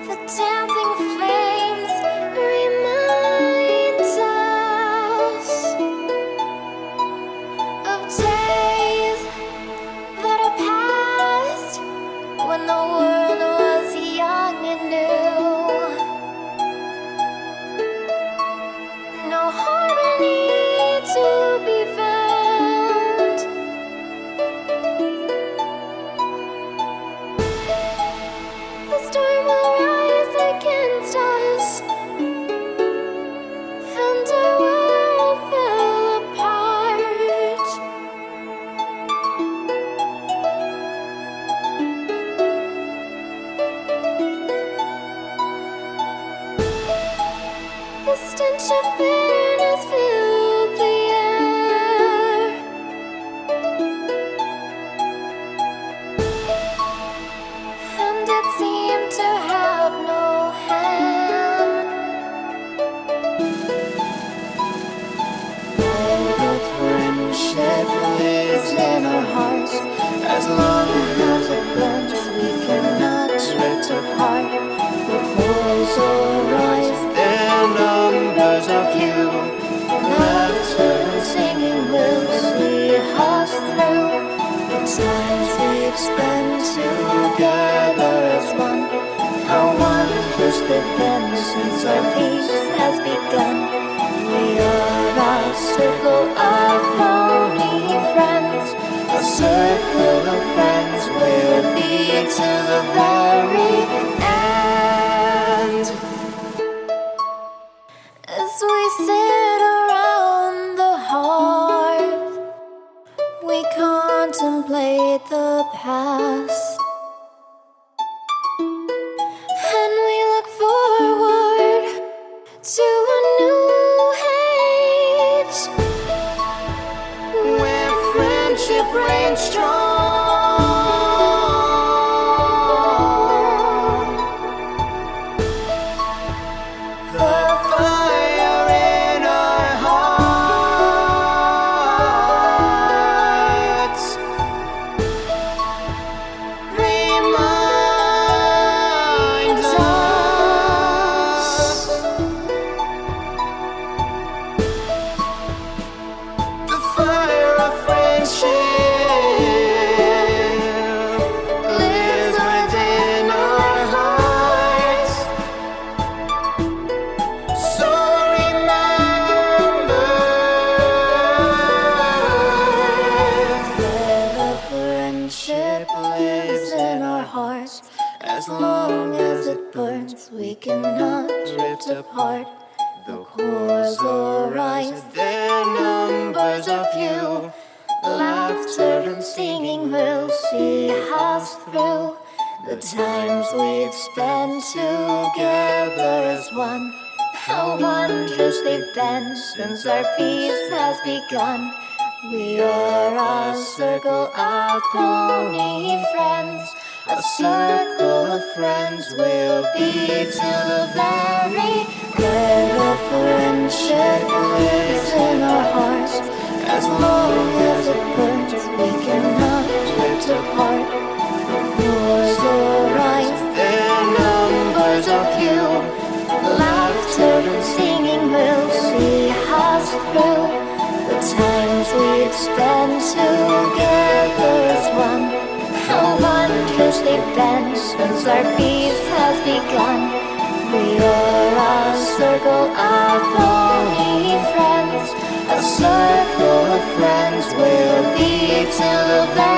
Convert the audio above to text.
The dancing flames remind us of days that are past when the world was young and new. No harmony to be found. The storm will rise against us, and our world fell apart. The stench of bitterness filled the air, and it seemed to have no hand. Fire of friendship lives in our hearts. As long as it burns, we cannot drift apart. The walls will rise, their numbers are few. Laughter and singing will see us through. The times we've spent together as one, how wondrous they've been since our peace has begun. We are a circle of lonely friends, a circle of friends we'll be to the very end. As we sit around the hearth, we contemplate the past, and we look forward to a new age where friendship reigns strong. The fire in our hearts reminds us. The fire of friendship lives within our hearts. So remember, the friendship lives in our hearts. As long as it burns, we cannot drift apart. The cores will rise, their numbers are few. Laughter and singing will see us through. The times we've spent together as one, how wondrous they've been since our peace has begun. We are a circle of lonely friends, a circle of friends we'll be to the very end. Of friendship lives in our hearts. As long as it burns, we cannot drift apart. The wars will rise, their numbers are few. Laughter and singing will see us through. The times we've spent together as one, how wondrous they've been since our peace has begun. We are a circle of lonely friends, a circle of friends we'll be to the very